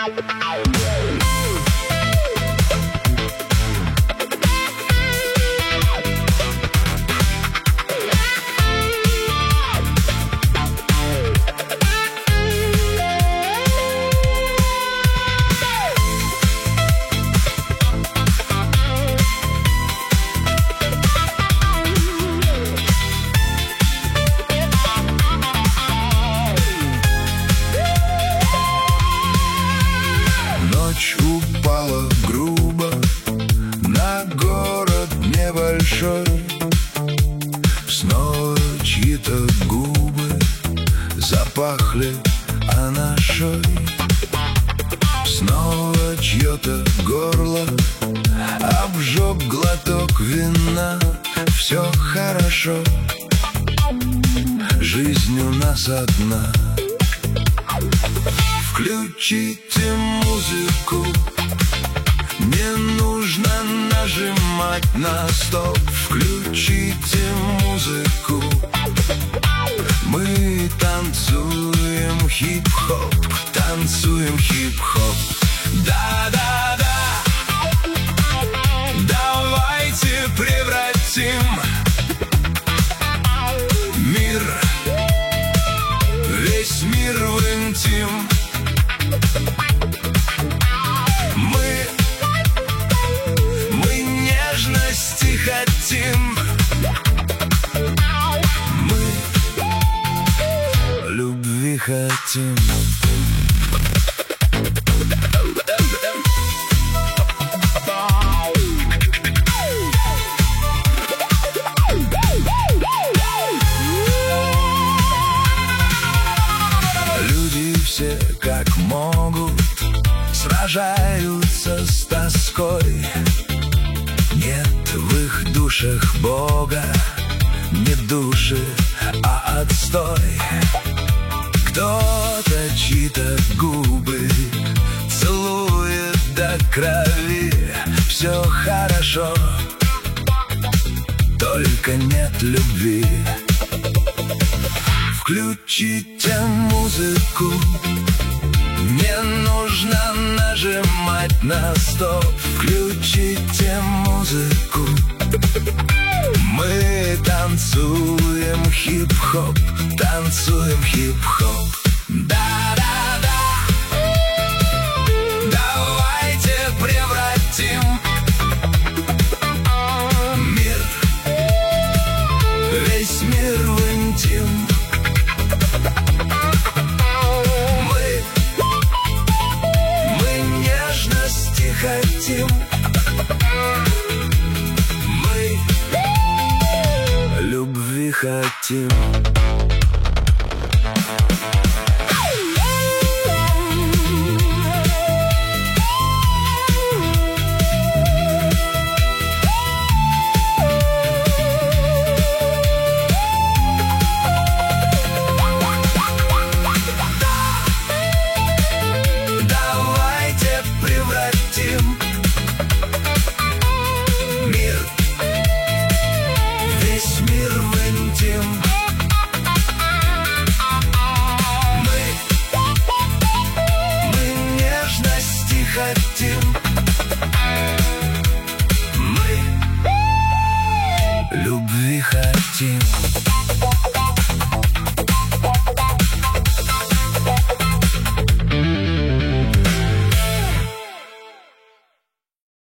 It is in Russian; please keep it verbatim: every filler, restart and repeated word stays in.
Ночь упала грубо на город небольшой. Снова чьи-то губы запахли анашой. Снова чье-то горло обжег глоток вина. Все хорошо, жизнь у нас одна. Включите музыку, не нужно нажимать на стоп. Включите музыку, мы танцуем хип-хоп, танцуем хип-хоп. Да-да-да, давайте превратим мир, весь мир в интим. Мы, мы нежности хотим, мы любви хотим. Люди все как могут сражаются с тоской. Нет в их душах Бога, не души, а отстой. Кто-то чьи-то губы целует до крови. Все хорошо, только нет любви. Включите музыку, не нужно нажимать на стоп. Включите музыку, мы танцуем хип-хоп, танцуем хип-хоп. Да-да-да, давайте превратим мир, весь мир в интим. Хотим, мы любви хотим. Мы, мы нежности хотим.